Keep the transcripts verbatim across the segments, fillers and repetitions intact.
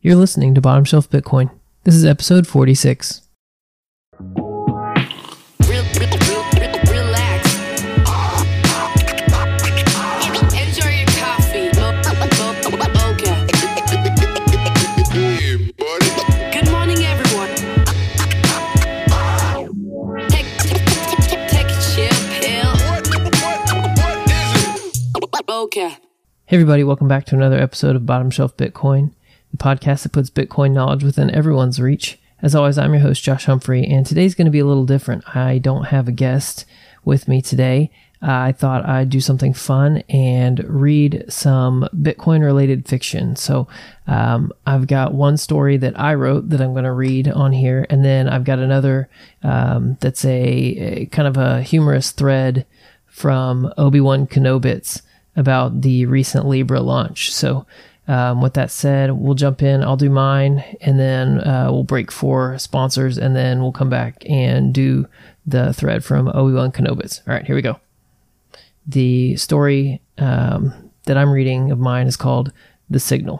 You're listening to Bottom Shelf Bitcoin. This is episode forty-six. Hey everybody, welcome back to another episode of Bottom Shelf Bitcoin, the podcast that puts Bitcoin knowledge within everyone's reach. As always, I'm your host, Josh Humphrey, and today's going to be a little different. I don't have a guest with me today. Uh, I thought I'd do something fun and read some Bitcoin-related fiction. So um, I've got one story that I wrote that I'm going to read on here, and then I've got another um, that's a, a kind of a humorous thread from Obi-Wan Kenobits about the recent Libra launch. So um, with that said, we'll jump in. I'll do mine, and then uh, we'll break for sponsors, and then we'll come back and do the thread from Obi-Wan Kenobits. All right, here we go. The story um, that I'm reading of mine is called The Signal.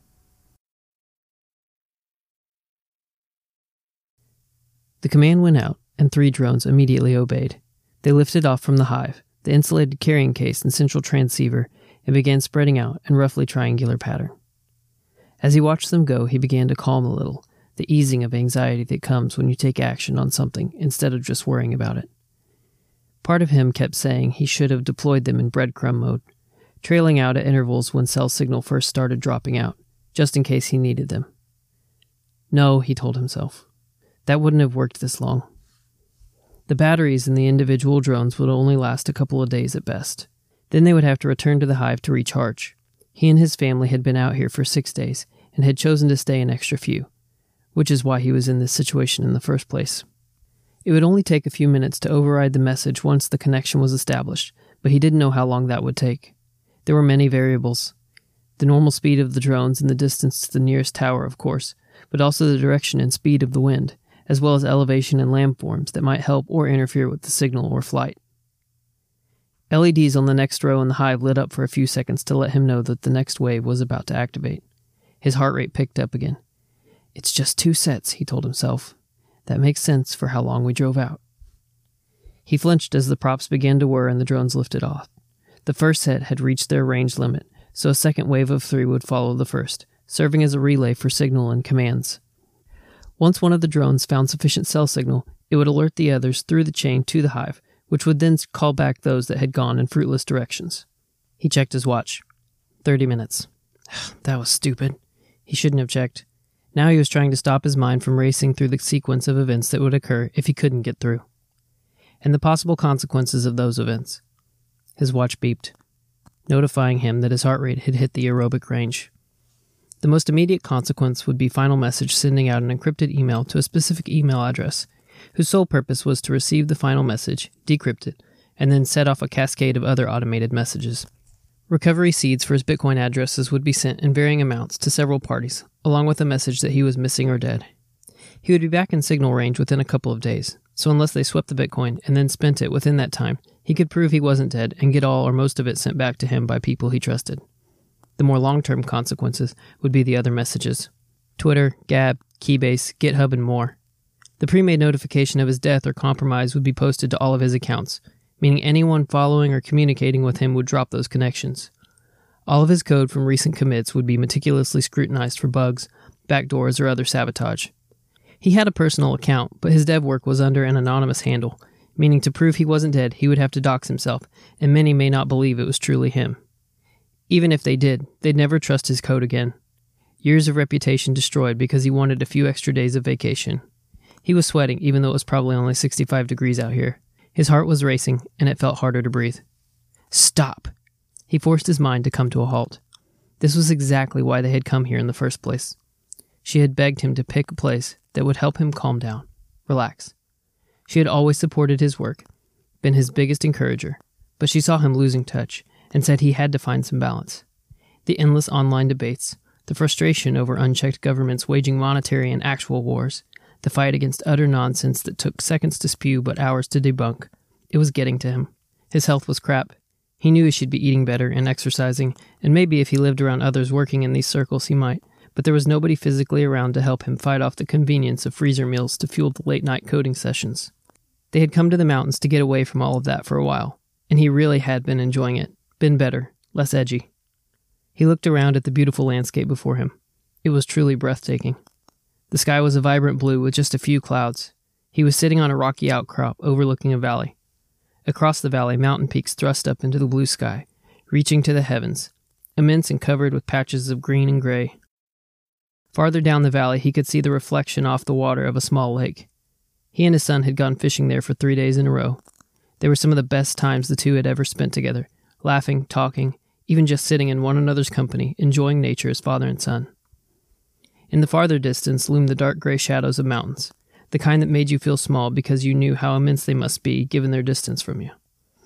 The command went out, and three drones immediately obeyed. They lifted off from the hive, the insulated carrying case and central transceiver, and began spreading out in roughly triangular pattern. As he watched them go, he began to calm a little, the easing of anxiety that comes when you take action on something instead of just worrying about it. Part of him kept saying he should have deployed them in breadcrumb mode, trailing out at intervals when cell signal first started dropping out, just in case he needed them. No, he told himself. That wouldn't have worked this long. The batteries in the individual drones would only last a couple of days at best. Then they would have to return to the hive to recharge. He and his family had been out here for six days and had chosen to stay an extra few, which is why he was in this situation in the first place. It would only take a few minutes to override the message once the connection was established, but he didn't know how long that would take. There were many variables. The normal speed of the drones and the distance to the nearest tower, of course, but also the direction and speed of the wind, as well as elevation and landforms that might help or interfere with the signal or flight. L E Ds on the next row in the hive lit up for a few seconds to let him know that the next wave was about to activate. His heart rate picked up again. It's just two sets, he told himself. That makes sense for how long we drove out. He flinched as the props began to whir and the drones lifted off. The first set had reached their range limit, so a second wave of three would follow the first, serving as a relay for signal and commands. Once one of the drones found sufficient cell signal, it would alert the others through the chain to the hive, which would then call back those that had gone in fruitless directions. He checked his watch. Thirty minutes. That was stupid. He shouldn't have checked. Now he was trying to stop his mind from racing through the sequence of events that would occur if he couldn't get through, and the possible consequences of those events. His watch beeped, notifying him that his heart rate had hit the aerobic range. The most immediate consequence would be final message sending out an encrypted email to a specific email address, whose sole purpose was to receive the final message, decrypt it, and then set off a cascade of other automated messages. Recovery seeds for his Bitcoin addresses would be sent in varying amounts to several parties, along with a message that he was missing or dead. He would be back in signal range within a couple of days, so unless they swept the Bitcoin and then spent it within that time, he could prove he wasn't dead and get all or most of it sent back to him by people he trusted. The more long-term consequences would be the other messages. Twitter, Gab, Keybase, GitHub, and more. The pre-made notification of his death or compromise would be posted to all of his accounts, meaning anyone following or communicating with him would drop those connections. All of his code from recent commits would be meticulously scrutinized for bugs, backdoors, or other sabotage. He had a personal account, but his dev work was under an anonymous handle, meaning to prove he wasn't dead, he would have to dox himself, and many may not believe it was truly him. Even if they did, they'd never trust his code again. Years of reputation destroyed because he wanted a few extra days of vacation. He was sweating, even though it was probably only sixty-five degrees out here. His heart was racing, and it felt harder to breathe. Stop! He forced his mind to come to a halt. This was exactly why they had come here in the first place. She had begged him to pick a place that would help him calm down, relax. She had always supported his work, been his biggest encourager, but she saw him losing touch, and said he had to find some balance. The endless online debates, the frustration over unchecked governments waging monetary and actual wars, the fight against utter nonsense that took seconds to spew but hours to debunk, it was getting to him. His health was crap. He knew he should be eating better and exercising, and maybe if he lived around others working in these circles he might, but there was nobody physically around to help him fight off the convenience of freezer meals to fuel the late-night coding sessions. They had come to the mountains to get away from all of that for a while, and he really had been enjoying it, been better, less edgy. He looked around at the beautiful landscape before him. It was truly breathtaking. The sky was a vibrant blue with just a few clouds. He was sitting on a rocky outcrop overlooking a valley. Across the valley, mountain peaks thrust up into the blue sky, reaching to the heavens, immense and covered with patches of green and gray. Farther down the valley, he could see the reflection off the water of a small lake. He and his son had gone fishing there for three days in a row. They were some of the best times the two had ever spent together, laughing, talking, even just sitting in one another's company, enjoying nature as father and son. In the farther distance loomed the dark gray shadows of mountains, the kind that made you feel small because you knew how immense they must be given their distance from you.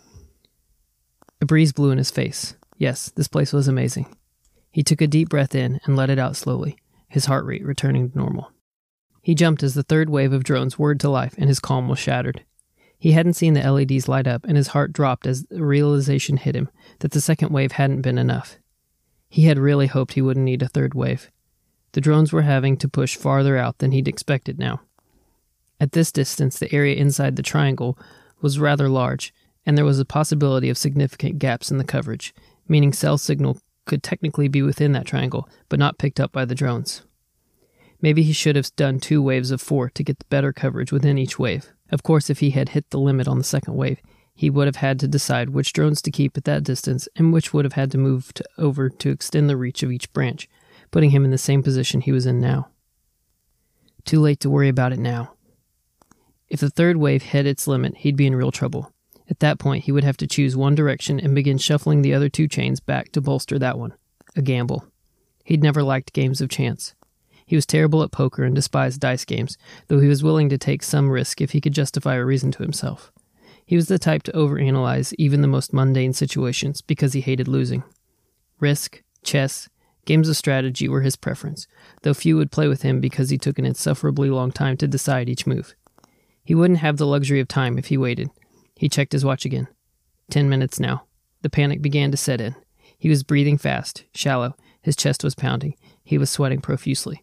A breeze blew in his face. Yes, this place was amazing. He took a deep breath in and let it out slowly, his heart rate returning to normal. He jumped as the third wave of drones whirred to life and his calm was shattered. He hadn't seen the L E Ds light up and his heart dropped as the realization hit him that the second wave hadn't been enough. He had really hoped he wouldn't need a third wave. The drones were having to push farther out than he'd expected now. At this distance, the area inside the triangle was rather large, and there was a possibility of significant gaps in the coverage, meaning cell signal could technically be within that triangle, but not picked up by the drones. Maybe he should have done two waves of four to get the better coverage within each wave. Of course, if he had hit the limit on the second wave, he would have had to decide which drones to keep at that distance and which would have had to move to over to extend the reach of each branch, putting him in the same position he was in now. Too late to worry about it now. If the third wave hit its limit, he'd be in real trouble. At that point, he would have to choose one direction and begin shuffling the other two chains back to bolster that one. A gamble. He'd never liked games of chance. He was terrible at poker and despised dice games, though he was willing to take some risk if he could justify a reason to himself. He was the type to overanalyze even the most mundane situations because he hated losing. Risk, chess, games of strategy were his preference, though few would play with him because he took an insufferably long time to decide each move. He wouldn't have the luxury of time if he waited. He checked his watch again. Ten minutes now. The panic began to set in. He was breathing fast, shallow. His chest was pounding. He was sweating profusely.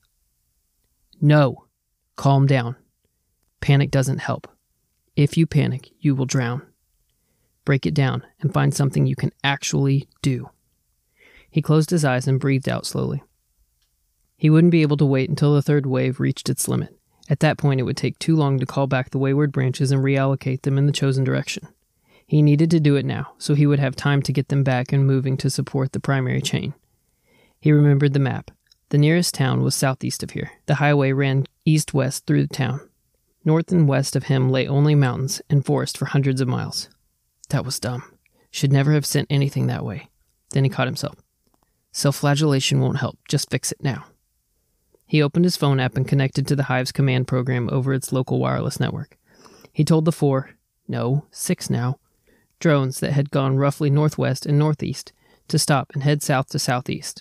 No. Calm down. Panic doesn't help. If you panic, you will drown. Break it down and find something you can actually do. He closed his eyes and breathed out slowly. He wouldn't be able to wait until the third wave reached its limit. At that point, it would take too long to call back the wayward branches and reallocate them in the chosen direction. He needed to do it now, so he would have time to get them back and moving to support the primary chain. He remembered the map. The nearest town was southeast of here. The highway ran east-west through the town. North and west of him lay only mountains and forest for hundreds of miles. That was dumb. Should never have sent anything that way. Then he caught himself. Self-flagellation won't help. Just fix it now. He opened his phone app and connected to the Hive's command program over its local wireless network. He told the four, no, six now, drones that had gone roughly northwest and northeast to stop and head south to southeast.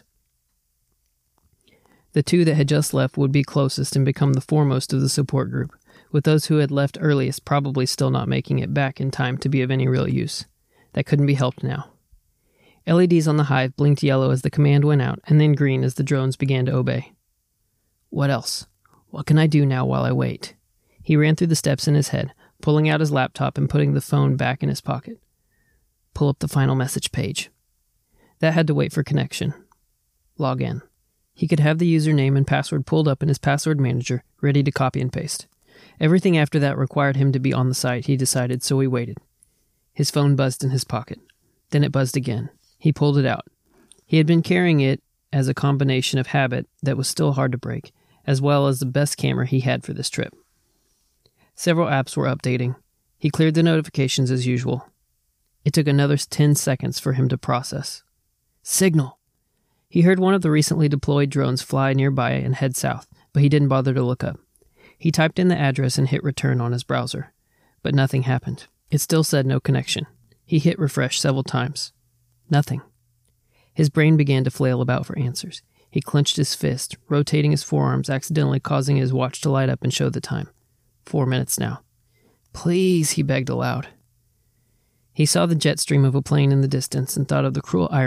The two that had just left would be closest and become the foremost of the support group, with those who had left earliest probably still not making it back in time to be of any real use. That couldn't be helped now. L E Ds on the Hive blinked yellow as the command went out, and then green as the drones began to obey. What else? What can I do now while I wait? He ran through the steps in his head, pulling out his laptop and putting the phone back in his pocket. Pull up the final message page. That had to wait for connection. Log in. He could have the username and password pulled up in his password manager, ready to copy and paste. Everything after that required him to be on the site, he decided, so he waited. His phone buzzed in his pocket. Then it buzzed again. He pulled it out. He had been carrying it as a combination of habit that was still hard to break, as well as the best camera he had for this trip. Several apps were updating. He cleared the notifications as usual. It took another ten seconds for him to process. Signal! He heard one of the recently deployed drones fly nearby and head south, but he didn't bother to look up. He typed in the address and hit return on his browser, but nothing happened. It still said no connection. He hit refresh several times. Nothing. His brain began to flail about for answers. He clenched his fist, rotating his forearms, accidentally causing his watch to light up and show the time. Four minutes now. Please, he begged aloud. He saw the jet stream of a plane in the distance and thought of the cruel irony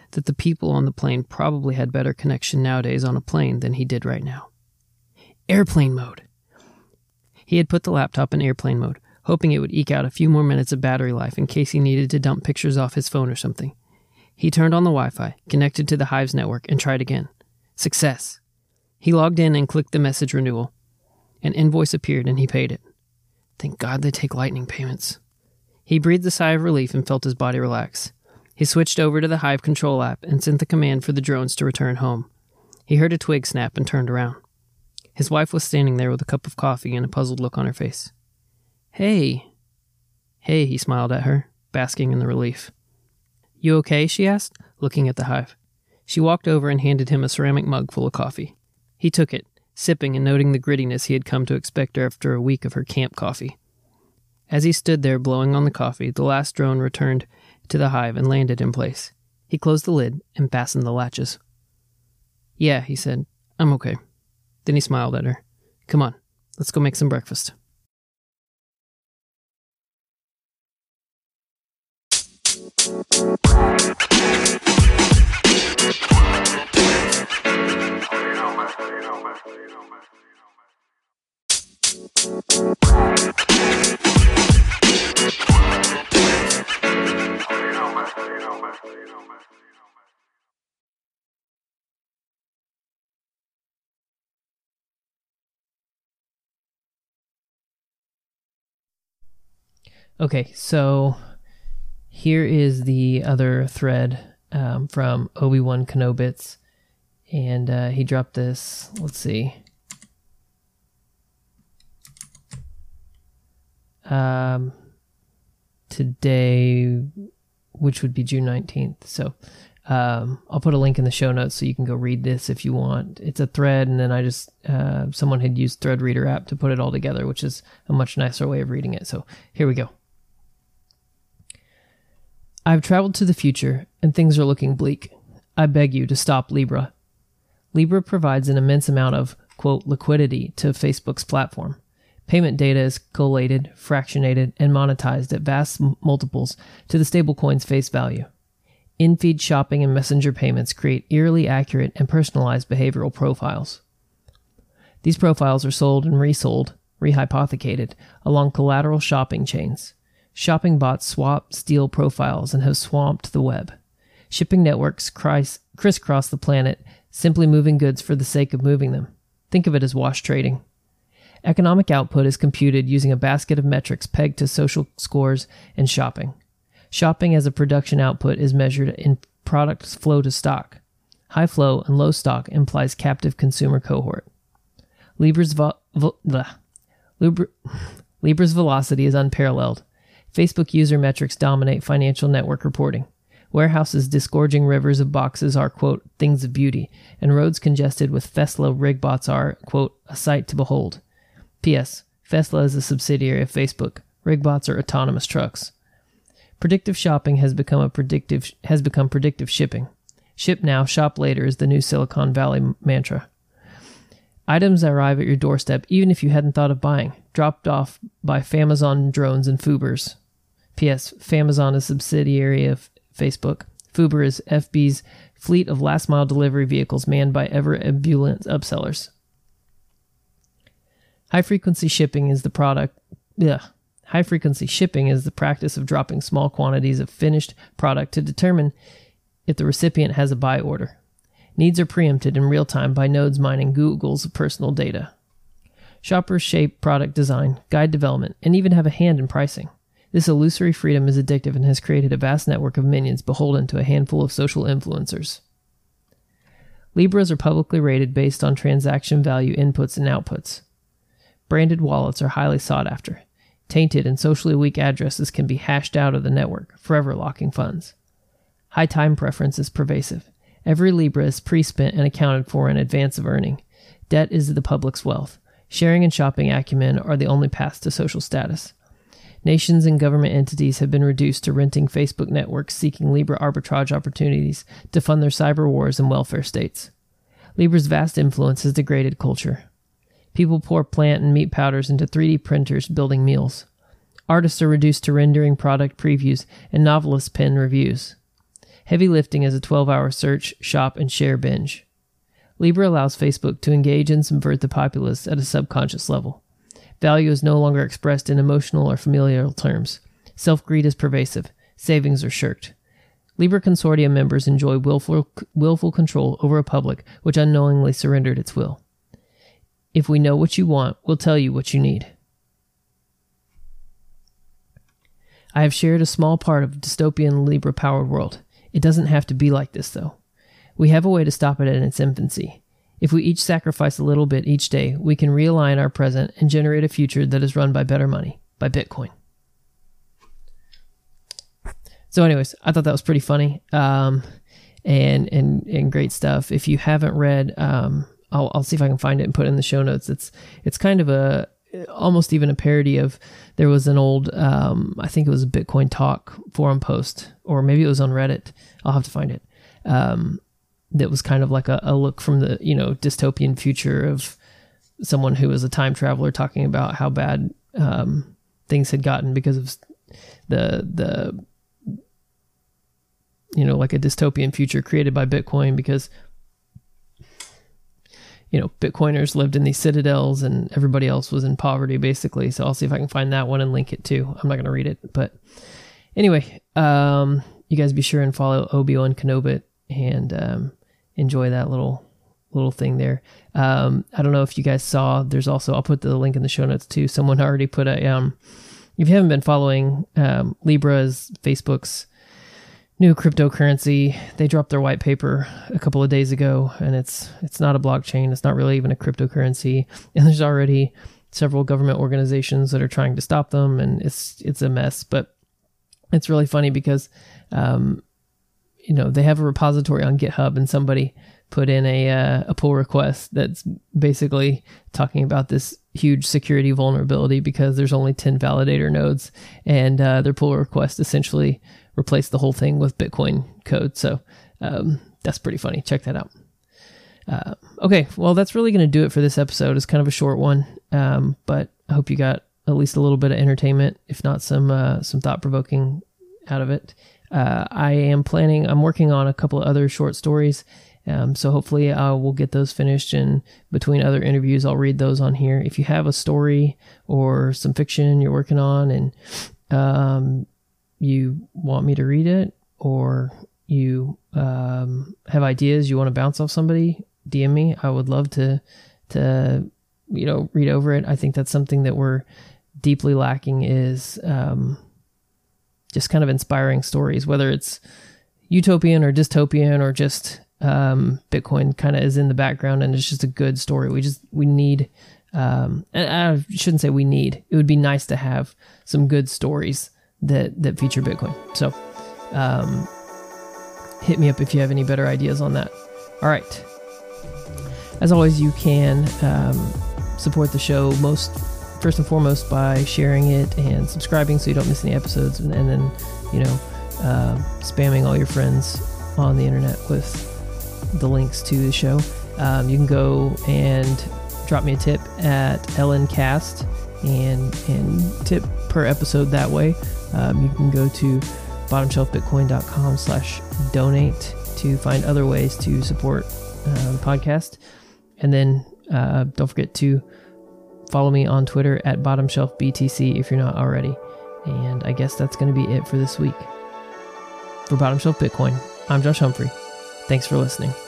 that the people on the plane probably had better connection nowadays on a plane than he did right now. Airplane mode! He had put the laptop in airplane mode, hoping it would eke out a few more minutes of battery life in case he needed to dump pictures off his phone or something. He turned on the Wi-Fi, connected to the Hive's network, and tried again. Success! He logged in and clicked the message renewal. An invoice appeared and he paid it. Thank God they take Lightning payments. He breathed a sigh of relief and felt his body relax. He switched over to the Hive control app and sent the command for the drones to return home. He heard a twig snap and turned around. His wife was standing there with a cup of coffee and a puzzled look on her face. Hey. Hey, he smiled at her, basking in the relief. You okay? She asked, looking at the Hive. She walked over and handed him a ceramic mug full of coffee. He took it, sipping and noting the grittiness he had come to expect after a week of her camp coffee. As he stood there blowing on the coffee, the last drone returned to the Hive and landed in place. He closed the lid and fastened the latches. Yeah, he said, I'm okay. Then he smiled at her. Come on, let's go make some breakfast. Okay, so here is the other thread um, from Obi-Wan Kenobits, and uh, he dropped this, let's see, um, today, which would be June nineteenth, so um, I'll put a link in the show notes so you can go read this if you want. It's a thread, and then I just, uh, someone had used Threadreader app to put it all together, which is a much nicer way of reading it, so here we go. I've traveled to the future, and things are looking bleak. I beg you to stop Libra. Libra provides an immense amount of, quote, liquidity to Facebook's platform. Payment data is collated, fractionated, and monetized at vast multiples to the stablecoin's face value. In-feed shopping and messenger payments create eerily accurate and personalized behavioral profiles. These profiles are sold and resold, rehypothecated, along collateral shopping chains. Shopping bots swap, steal profiles and have swamped the web. Shipping networks crisscross the planet, simply moving goods for the sake of moving them. Think of it as wash trading. Economic output is computed using a basket of metrics pegged to social scores and shopping. Shopping as a production output is measured in products flow to stock. High flow and low stock implies captive consumer cohort. Libra's, vo- vo- Libra- Libra's velocity is unparalleled. Facebook user metrics dominate financial network reporting. Warehouses disgorging rivers of boxes are, quote, things of beauty, and roads congested with Fesla rig bots are, quote, a sight to behold. P S. Fesla is a subsidiary of Facebook. Rig bots are autonomous trucks. Predictive shopping has become a predictive has become predictive shipping. Ship now, shop later is the new Silicon Valley mantra. Items arrive at your doorstep even if you hadn't thought of buying, dropped off by Famazon drones and Fubers. P S. Famazon is a subsidiary of Facebook. Fuber is F B's fleet of last-mile delivery vehicles manned by ever-ebullient upsellers. High-frequency shipping is the product. Ugh. High-frequency shipping is the practice of dropping small quantities of finished product to determine if the recipient has a buy order. Needs are preempted in real time by nodes mining Google's personal data. Shoppers shape product design, guide development, and even have a hand in pricing. This illusory freedom is addictive and has created a vast network of minions beholden to a handful of social influencers. Libras are publicly rated based on transaction value inputs and outputs. Branded wallets are highly sought after. Tainted and socially weak addresses can be hashed out of the network, forever locking funds. High time preference is pervasive. Every Libra is pre-spent and accounted for in advance of earning. Debt is the public's wealth. Sharing and shopping acumen are the only paths to social status. Nations and government entities have been reduced to renting Facebook networks seeking Libra arbitrage opportunities to fund their cyber wars and welfare states. Libra's vast influence has degraded culture. People pour plant and meat powders into three D printers building meals. Artists are reduced to rendering product previews, and novelists pen reviews. Heavy lifting is a twelve-hour search, shop, and share binge. Libra allows Facebook to engage and subvert the populace at a subconscious level. Value is no longer expressed in emotional or familial terms. Self-greed is pervasive. Savings are shirked. Libra Consortium members enjoy willful, willful control over a public which unknowingly surrendered its will. If we know what you want, we'll tell you what you need. I have shared a small part of a dystopian Libra-powered world. It doesn't have to be like this, though. We have a way to stop it in its infancy. If we each sacrifice a little bit each day, we can realign our present and generate a future that is run by better money, by Bitcoin. So anyways, I thought that was pretty funny um, and, and and great stuff. If you haven't read, um, I'll, I'll see if I can find it and put it in the show notes. It's it's kind of a, almost even a parody of, there was an old, um, I think it was a Bitcoin Talk forum post, or maybe it was on Reddit. I'll have to find it. Um, that was kind of like a, a look from the, you know, dystopian future of someone who was a time traveler talking about how bad um, things had gotten because of the, the, you know, like a dystopian future created by Bitcoin because, you know, Bitcoiners lived in these citadels and everybody else was in poverty, basically. So I'll see if I can find that one and link it too. I'm not going to read it, but anyway, um, you guys be sure and follow Obi-Wan Kenobi and um, enjoy that little little thing there. Um, I don't know if you guys saw, there's also, I'll put the link in the show notes too. Someone already put a, um, if you haven't been following um, Libra's Facebook's new cryptocurrency, they dropped their white paper a couple of days ago, and it's it's not a blockchain. It's not really even a cryptocurrency, and there's already several government organizations that are trying to stop them, and it's it's a mess. But it's really funny because, um, you know, they have a repository on GitHub, and somebody put in a uh, a pull request that's basically talking about this huge security vulnerability because there's only ten validator nodes, and uh, their pull request essentially replaced the whole thing with Bitcoin code. So um, that's pretty funny. Check that out. Uh, okay, well, that's really going to do it for this episode. It's kind of a short one, um, but I hope you got at least a little bit of entertainment, if not some uh, some thought-provoking out of it. Uh, I am planning, I'm working on a couple of other short stories, um, so hopefully I will get those finished, and between other interviews, I'll read those on here. If you have a story or some fiction you're working on and um, you want me to read it, or you um, have ideas you want to bounce off somebody, D M me. I would love to, to you know, read over it. I think that's something that we're deeply lacking is um, just kind of inspiring stories, whether it's utopian or dystopian or just um, Bitcoin kind of is in the background and it's just a good story. We just, we need, um, and I shouldn't say we need, it would be nice to have some good stories that, that feature Bitcoin. So um, hit me up if you have any better ideas on that. All right. As always, you can um, support the show most first and foremost by sharing it and subscribing so you don't miss any episodes, and, and then, you know, uh, spamming all your friends on the internet with the links to the show. Um, you can go and drop me a tip at EllenCast and and tip per episode that way. Um, you can go to bottomshelfbitcoin.com slash donate to find other ways to support uh, the podcast. And then uh, don't forget to follow me on Twitter at bottomshelfbtc if you're not already. And I guess that's going to be it for this week. For Bottom Shelf Bitcoin, I'm Josh Humphrey. Thanks for listening.